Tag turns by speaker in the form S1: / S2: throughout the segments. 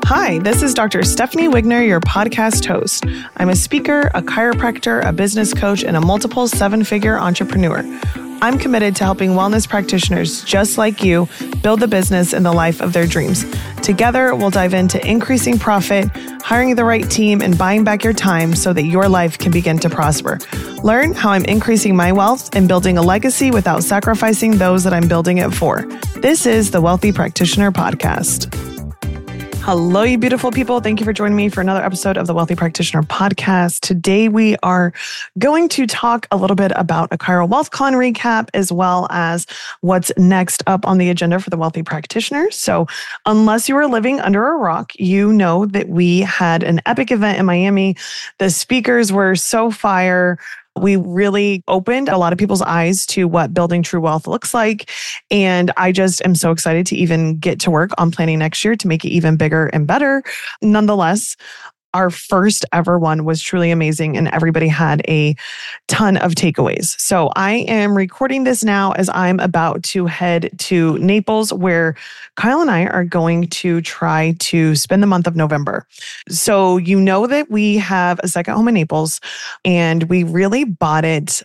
S1: Hi, this is Dr. Stephanie Wigner, your podcast host. I'm a speaker, a chiropractor, a business coach, and a multiple seven-figure entrepreneur. I'm committed to helping wellness practitioners just like you build the business and the life of their dreams. Together, we'll dive into increasing profit, hiring the right team, and buying back your time so that your life can begin to prosper. Learn how I'm increasing my wealth and building a legacy without sacrificing those that I'm building it for. This is the Wealthy Practitioner Podcast. Hello, you beautiful people. Thank you for joining me for another episode of the Wealthy Practitioner Podcast. Today, we are going to talk a little bit about a Chiro WealthCon recap, as well as what's next up on the agenda for the Wealthy Practitioners. So unless you are living under a rock, you know that we had an epic event in Miami. The speakers were so fire. We really opened a lot of people's eyes to what building true wealth looks like. And I just am so excited to even get to work on planning next year to make it even bigger and better. Nonetheless, our first ever one was truly amazing and everybody had a ton of takeaways. So I am recording this now as I'm about to head to Naples, where Kyle and I are going to try to spend the month of November. So you know that we have a second home in Naples, and we really bought it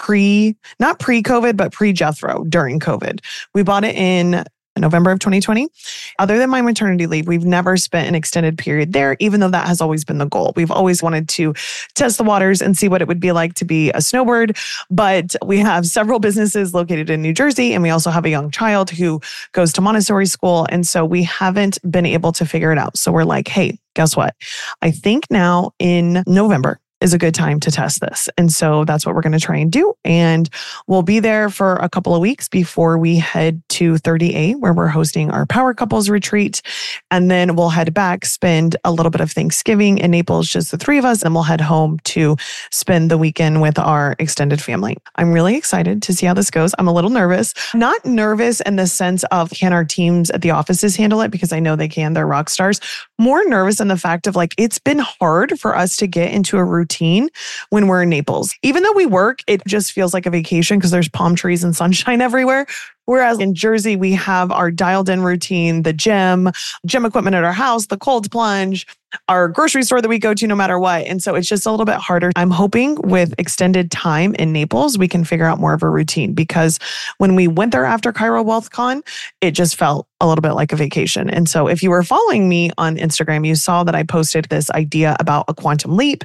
S1: not pre-COVID, but pre-Jethro during COVID. We bought it in November of 2020. Other than my maternity leave, we've never spent an extended period there, even though that has always been the goal. We've always wanted to test the waters and see what it would be like to be a snowbird. But we have several businesses located in New Jersey, and we also have a young child who goes to Montessori school. And so we haven't been able to figure it out. So we're like, hey, guess what? I think now in November is a good time to test this. And so that's what we're going to try and do. And we'll be there for a couple of weeks before we head to 30A, where we're hosting our Power Couples retreat. And then we'll head back, spend a little bit of Thanksgiving in Naples, just the three of us, and we'll head home to spend the weekend with our extended family. I'm really excited to see how this goes. I'm a little nervous, not nervous in the sense of can our teams at the offices handle it, because I know they can, they're rock stars. More nervous in the fact of it's been hard for us to get into a routine when we're in Naples. Even though we work, it just feels like a vacation because there's palm trees and sunshine everywhere. Whereas in Jersey, we have our dialed in routine, the gym equipment at our house, the cold plunge, our grocery store that we go to no matter what. And so it's just a little bit harder. I'm hoping with extended time in Naples, we can figure out more of a routine, because when we went there after Chiro WealthCon, it just felt a little bit like a vacation. And so if you were following me on Instagram, you saw that I posted this idea about a quantum leap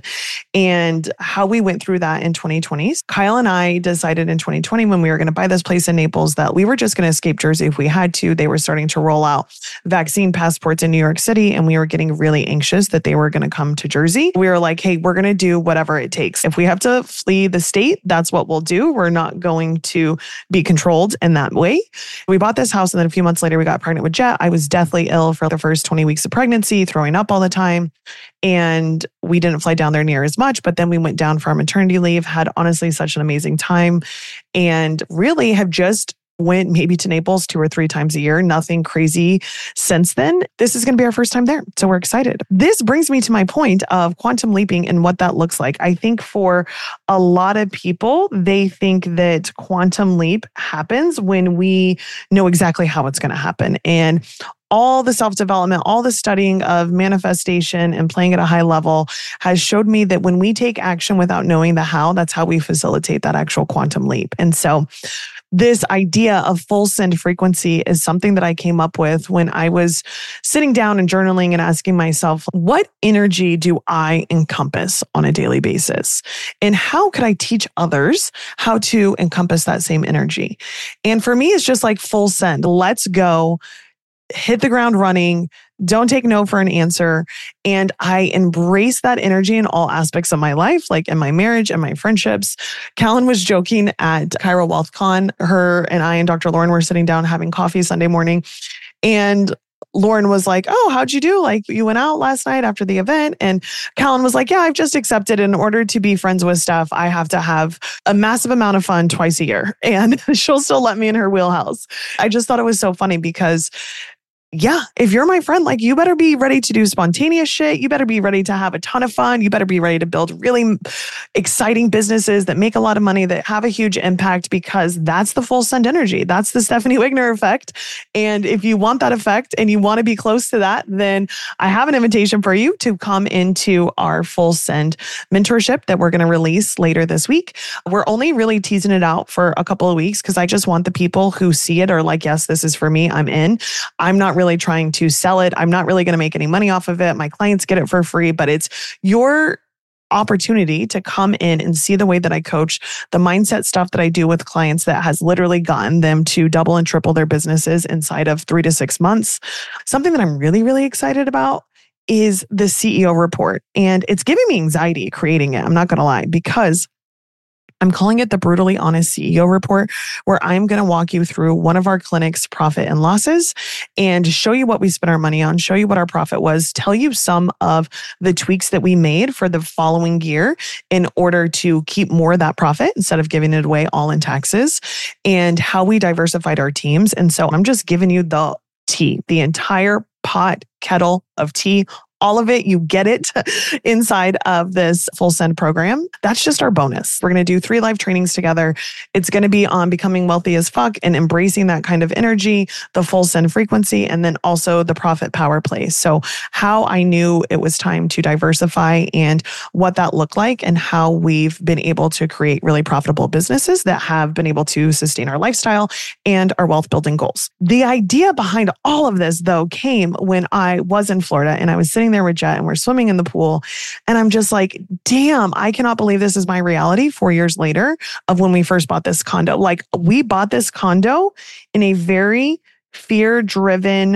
S1: and how we went through that in 2020. Kyle and I decided in 2020, when we were going to buy this place in Naples, that we were just going to escape Jersey if we had to. They were starting to roll out vaccine passports in New York City, and we were getting really anxious that they were going to come to Jersey. We were like, hey, we're going to do whatever it takes. If we have to flee the state, that's what we'll do. We're not going to be controlled in that way. We bought this house, and then a few months later, we got pregnant with Jet. I was deathly ill for the first 20 weeks of pregnancy, throwing up all the time. And we didn't fly down there near as much, but then we went down for our maternity leave, had honestly such an amazing time, and really have just went maybe to Naples 2 or 3 times a year. Nothing crazy since then. This is going to be our first time there. So we're excited. This brings me to my point of quantum leaping and what that looks like. I think for a lot of people, they think that quantum leap happens when we know exactly how it's going to happen. And all the self-development, all the studying of manifestation and playing at a high level has showed me that when we take action without knowing the how, that's how we facilitate that actual quantum leap. And so this idea of full send frequency is something that I came up with when I was sitting down and journaling and asking myself, what energy do I encompass on a daily basis? And how could I teach others how to encompass that same energy? And for me, it's just like full send. Let's go. Hit the ground running, don't take no for an answer. And I embrace that energy in all aspects of my life, like in my marriage and my friendships. Callan was joking at Chiro WealthCon. Her and I and Dr. Lauren were sitting down having coffee Sunday morning. And Lauren was like, oh, how'd you do? You went out last night after the event. And Callan was like, yeah, I've just accepted in order to be friends with Steph, I have to have a massive amount of fun twice a year. And she'll still let me in her wheelhouse. I just thought it was so funny because yeah, if you're my friend, like you better be ready to do spontaneous shit. You better be ready to have a ton of fun. You better be ready to build really exciting businesses that make a lot of money, that have a huge impact, because that's the full send energy. That's the Stephanie Wigner effect. And if you want that effect and you want to be close to that, then I have an invitation for you to come into our full send mentorship that we're going to release later this week. We're only really teasing it out for a couple of weeks because I just want the people who see it are like, yes, this is for me. I'm in. I'm not really trying to sell it. I'm not really going to make any money off of it. My clients get it for free, but it's your opportunity to come in and see the way that I coach, the mindset stuff that I do with clients that has literally gotten them to double and triple their businesses inside of 3 to 6 months. Something that I'm really, really excited about is the CEO report. And it's giving me anxiety creating it. I'm not going to lie, because I'm calling it the Brutally Honest CEO Report, where I'm going to walk you through one of our clinic's profit and losses and show you what we spent our money on, show you what our profit was, tell you some of the tweaks that we made for the following year in order to keep more of that profit instead of giving it away all in taxes, and how we diversified our teams. And so I'm just giving you the tea, the entire pot, kettle of tea, all of it. You get it inside of this full send program. That's just our bonus. We're going to do 3 live trainings together. It's going to be on becoming wealthy as fuck and embracing that kind of energy, the full send frequency, and then also the profit power play. So how I knew it was time to diversify and what that looked like, and how we've been able to create really profitable businesses that have been able to sustain our lifestyle and our wealth building goals. The idea behind all of this, though, came when I was in Florida and I was sitting there with Jet and we're swimming in the pool. And I'm just like, damn, I cannot believe this is my reality 4 years later of when we first bought this condo. Like, we bought this condo in a very fear-driven,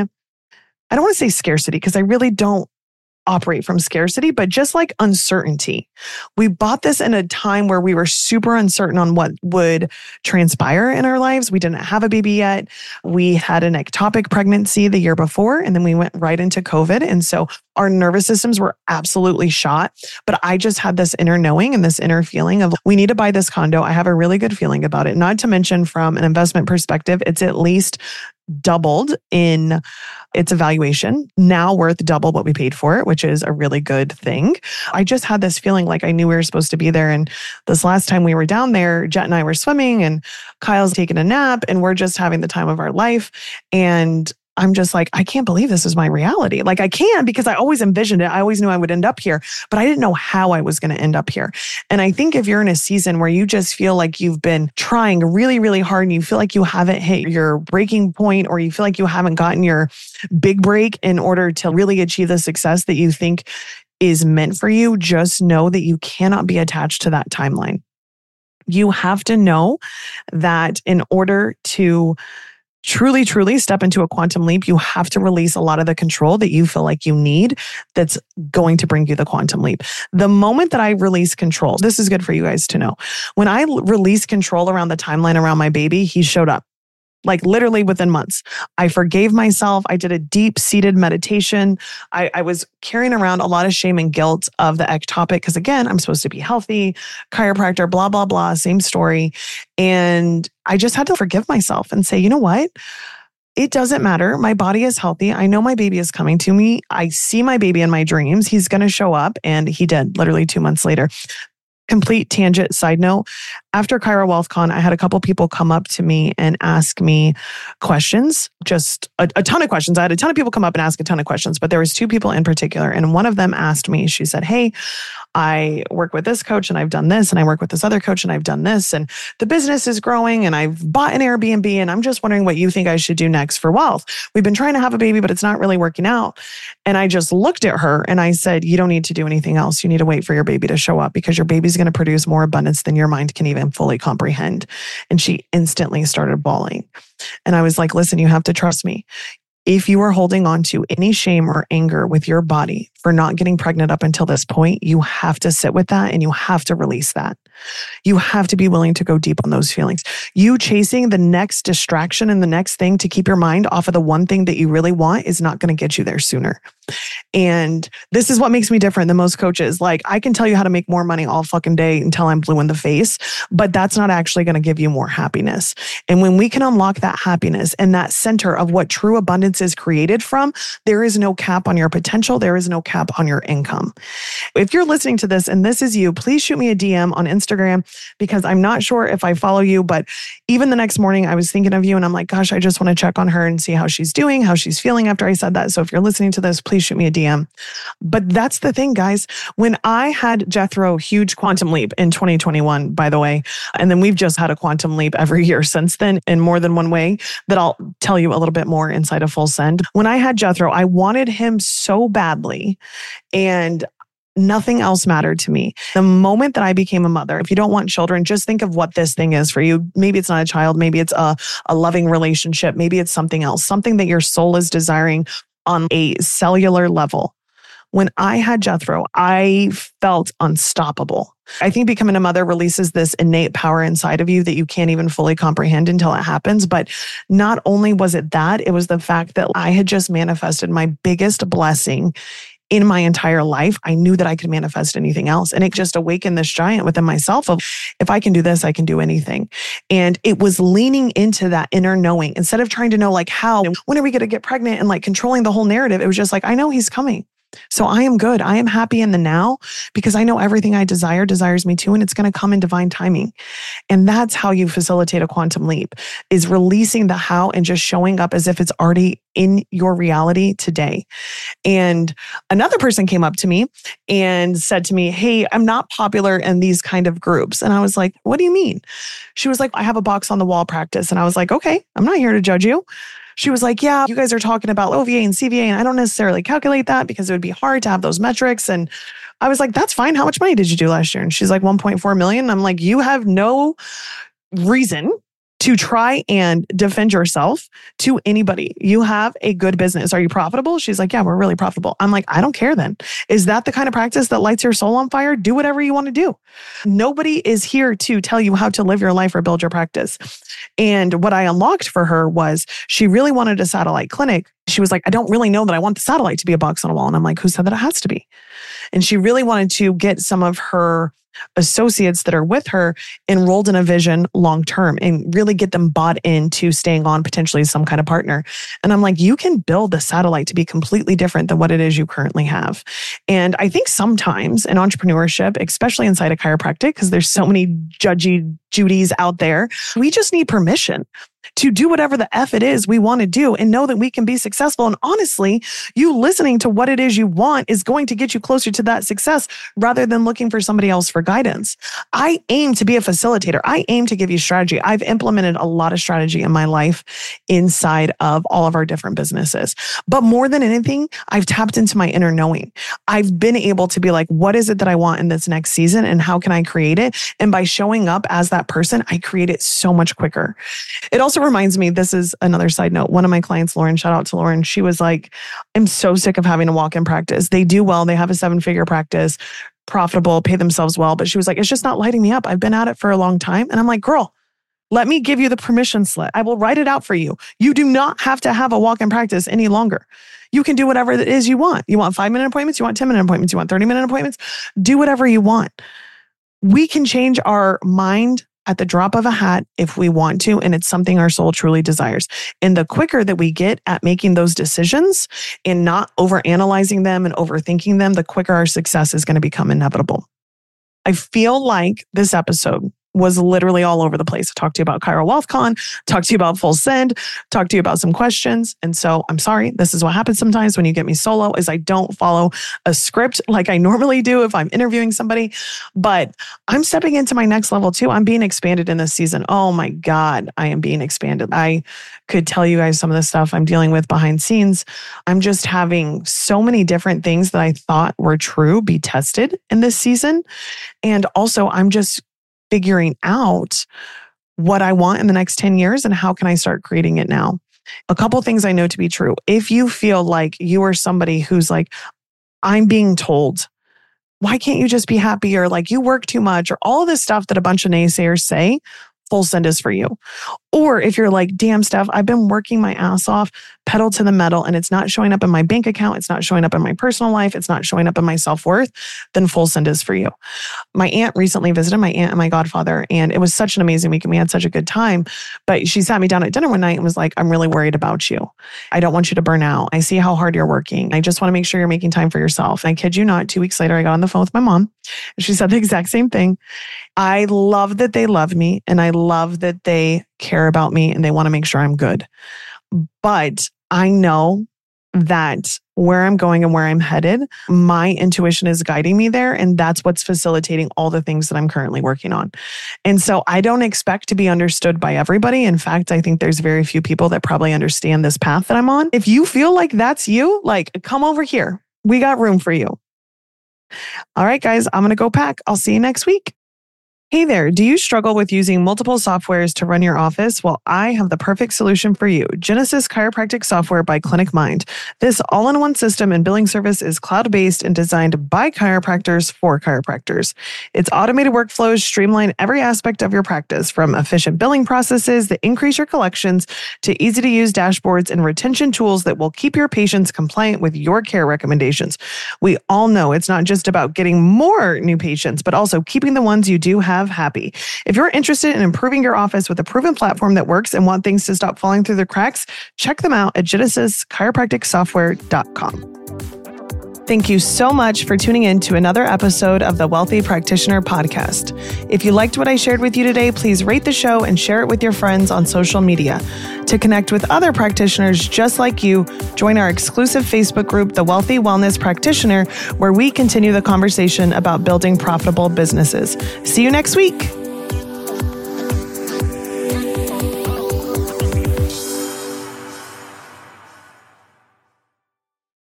S1: I don't want to say scarcity, because I really don't operate from scarcity, but just like uncertainty. We bought this in a time where we were super uncertain on what would transpire in our lives. We didn't have a baby yet. We had an ectopic pregnancy the year before, and then we went right into COVID. And so our nervous systems were absolutely shot. But I just had this inner knowing and this inner feeling of, we need to buy this condo. I have a really good feeling about it. Not to mention, from an investment perspective, it's at least doubled in its evaluation, now worth double what we paid for it, which is a really good thing. I just had this feeling like I knew we were supposed to be there. And this last time we were down there, Jet and I were swimming and Kyle's taking a nap and we're just having the time of our life. And I'm just like, I can't believe this is my reality. Like, I can, because I always envisioned it. I always knew I would end up here, but I didn't know how I was going to end up here. And I think if you're in a season where you just feel like you've been trying really, really hard and you feel like you haven't hit your breaking point, or you feel like you haven't gotten your big break in order to really achieve the success that you think is meant for you, just know that you cannot be attached to that timeline. You have to know that in order to truly, truly step into a quantum leap, you have to release a lot of the control that you feel like you need that's going to bring you the quantum leap. The moment that I release control, this is good for you guys to know. When I release control around the timeline around my baby, he showed up. Like, literally within months. I forgave myself. I did a deep-seated meditation. I was carrying around a lot of shame and guilt of the ectopic, because again, I'm supposed to be healthy, chiropractor, blah, blah, blah, same story. And I just had to forgive myself and say, you know what? It doesn't matter. My body is healthy. I know my baby is coming to me. I see my baby in my dreams. He's going to show up. And he did, literally 2 months later. Complete tangent side note. After Chiro WealthCon, I had a couple people come up to me and ask me questions, just a ton of questions. I had a ton of people come up and ask a ton of questions, but there was 2 people in particular. And one of them asked me, she said, hey, I work with this coach and I've done this, and I work with this other coach and I've done this, and the business is growing and I've bought an Airbnb, and I'm just wondering what you think I should do next for wealth. We've been trying to have a baby, but it's not really working out. And I just looked at her and I said, you don't need to do anything else. You need to wait for your baby to show up, because your baby's going to produce more abundance than your mind can even fully comprehend. And she instantly started bawling. And I was like, listen, you have to trust me. If you are holding on to any shame or anger with your body for not getting pregnant up until this point, you have to sit with that and you have to release that. You have to be willing to go deep on those feelings. You chasing the next distraction and the next thing to keep your mind off of the one thing that you really want is not going to get you there sooner. And this is what makes me different than most coaches. Like, I can tell you how to make more money all fucking day until I'm blue in the face, but that's not actually going to give you more happiness. And when we can unlock that happiness and that center of what true abundance is created from, there is no cap on your potential. There is no cap on your income. If you're listening to this and this is you, please shoot me a DM on Instagram, because I'm not sure if I follow you, but even the next morning I was thinking of you and I'm like, gosh, I just want to check on her and see how she's doing, how she's feeling after I said that. So if you're listening to this, please shoot me a DM. But that's the thing, guys. When I had Jethro, huge quantum leap in 2021, by the way, and then we've just had a quantum leap every year since then in more than one way that I'll tell you a little bit more inside of Full Send. When I had Jethro, I wanted him so badly, and nothing else mattered to me. The moment that I became a mother, if you don't want children, just think of what this thing is for you. Maybe it's not a child. Maybe it's a loving relationship. Maybe it's something else, something that your soul is desiring on a cellular level. When I had Jethro, I felt unstoppable. I think becoming a mother releases this innate power inside of you that you can't even fully comprehend until it happens. But not only was it that, it was the fact that I had just manifested my biggest blessing in my entire life. I knew that I could manifest anything else. And it just awakened this giant within myself of, if I can do this, I can do anything. And it was leaning into that inner knowing instead of trying to know like how, when are we going to get pregnant and like controlling the whole narrative. It was just like, I know he's coming. So I am good. I am happy in the now because I know everything I desire desires me too, and it's going to come in divine timing. And that's how you facilitate a quantum leap, is releasing the how and just showing up as if it's already in your reality today. And another person came up to me and said to me, hey, I'm not popular in these kind of groups. And I was like, what do you mean? She was like, I have a box on the wall practice. And I was like, okay, I'm not here to judge you. She was like, yeah, you guys are talking about OVA and CVA, and I don't necessarily calculate that because it would be hard to have those metrics. And I was like, that's fine. How much money did you do last year? And she's like, 1.4 million. I'm like, you have no reason to try and defend yourself to anybody. You have a good business. Are you profitable? She's like, yeah, we're really profitable. I'm like, I don't care then. Is that the kind of practice that lights your soul on fire? Do whatever you want to do. Nobody is here to tell you how to live your life or build your practice. And what I unlocked for her was she really wanted a satellite clinic. She was like, I don't really know that I want the satellite to be a box on a wall. And I'm like, who said that it has to be? And she really wanted to get some of her associates that are with her enrolled in a vision long-term and really get them bought into staying on potentially some kind of partner. And I'm like, you can build the satellite to be completely different than what it is you currently have. And I think sometimes in entrepreneurship, especially inside of chiropractic, because there's so many judgy Judys out there, we just need permission to do whatever the F it is we want to do and know that we can be successful. And honestly, you listening to what it is you want is going to get you closer to that success rather than looking for somebody else for guidance. I aim to be a facilitator. I aim to give you strategy. I've implemented a lot of strategy in my life inside of all of our different businesses. But more than anything, I've tapped into my inner knowing. I've been able to be like, what is it that I want in this next season and how can I create it? And by showing up as that person, I create it so much quicker. It also reminds me, this is another side note. One of my clients, Lauren, shout out to Lauren. She was like, I'm so sick of having to walk in practice. They do well. They have a 7-figure practice, profitable, pay themselves well. But she was like, it's just not lighting me up. I've been at it for a long time. And I'm like, girl, let me give you the permission slip. I will write it out for you. You do not have to have a walk-in practice any longer. You can do whatever it is you want. You want 5-minute appointments? You want 10-minute appointments? You want 30-minute appointments? Do whatever you want. We can change our mind at the drop of a hat if we want to, and it's something our soul truly desires. And the quicker that we get at making those decisions and not overanalyzing them and overthinking them, the quicker our success is going to become inevitable. I feel like this episode was literally all over the place. I talked to you about Chiro WealthCon, talked to you about Full Send, talked to you about some questions. And so I'm sorry, this is what happens sometimes when you get me solo, is I don't follow a script like I normally do if I'm interviewing somebody. But I'm stepping into my next level too. I'm being expanded in this season. Oh my God, I am being expanded. I could tell you guys some of the stuff I'm dealing with behind scenes. I'm just having so many different things that I thought were true be tested in this season. And also I'm just figuring out what I want in the next 10 years and how can I start creating it now. A couple of things I know to be true. If you feel like you are somebody who's like, I'm being told, why can't you just be happy? Or like, you work too much, or all this stuff that a bunch of naysayers say, Full Send is for you. Or if you're like, damn, Steph, I've been working my ass off, pedal to the metal, and it's not showing up in my bank account. It's not showing up in my personal life. It's not showing up in my self-worth. Then Full Send is for you. My aunt recently visited, my aunt and my godfather, and it was such an amazing weekend. We had such a good time. But she sat me down at dinner one night and was like, I'm really worried about you. I don't want you to burn out. I see how hard you're working. I just want to make sure you're making time for yourself. And I kid you not, 2 weeks later, I got on the phone with my mom and she said the exact same thing. I love that they love me and I love that they care about me and they want to make sure I'm good. But I know that where I'm going and where I'm headed, my intuition is guiding me there. And that's what's facilitating all the things that I'm currently working on. And so I don't expect to be understood by everybody. In fact, I think there's very few people that probably understand this path that I'm on. If you feel like that's you, like, come over here. We got room for you. All right, guys, I'm going to go pack. I'll see you next week. Hey there, do you struggle with using multiple softwares to run your office? Well, I have the perfect solution for you. Genesis Chiropractic Software by Clinic Mind. This all-in-one system and billing service is cloud-based and designed by chiropractors for chiropractors. Its automated workflows streamline every aspect of your practice, from efficient billing processes that increase your collections to easy-to-use dashboards and retention tools that will keep your patients compliant with your care recommendations. We all know it's not just about getting more new patients, but also keeping the ones you do have happy. If you're interested in improving your office with a proven platform that works and want things to stop falling through the cracks, check them out at GenesisChiropracticSoftware.com. Thank you so much for tuning in to another episode of the Wealthy Practitioner Podcast. If you liked what I shared with you today, please rate the show and share it with your friends on social media. To connect with other practitioners just like you, join our exclusive Facebook group, The Wealthy Wellness Practitioner, where we continue the conversation about building profitable businesses. See you next week.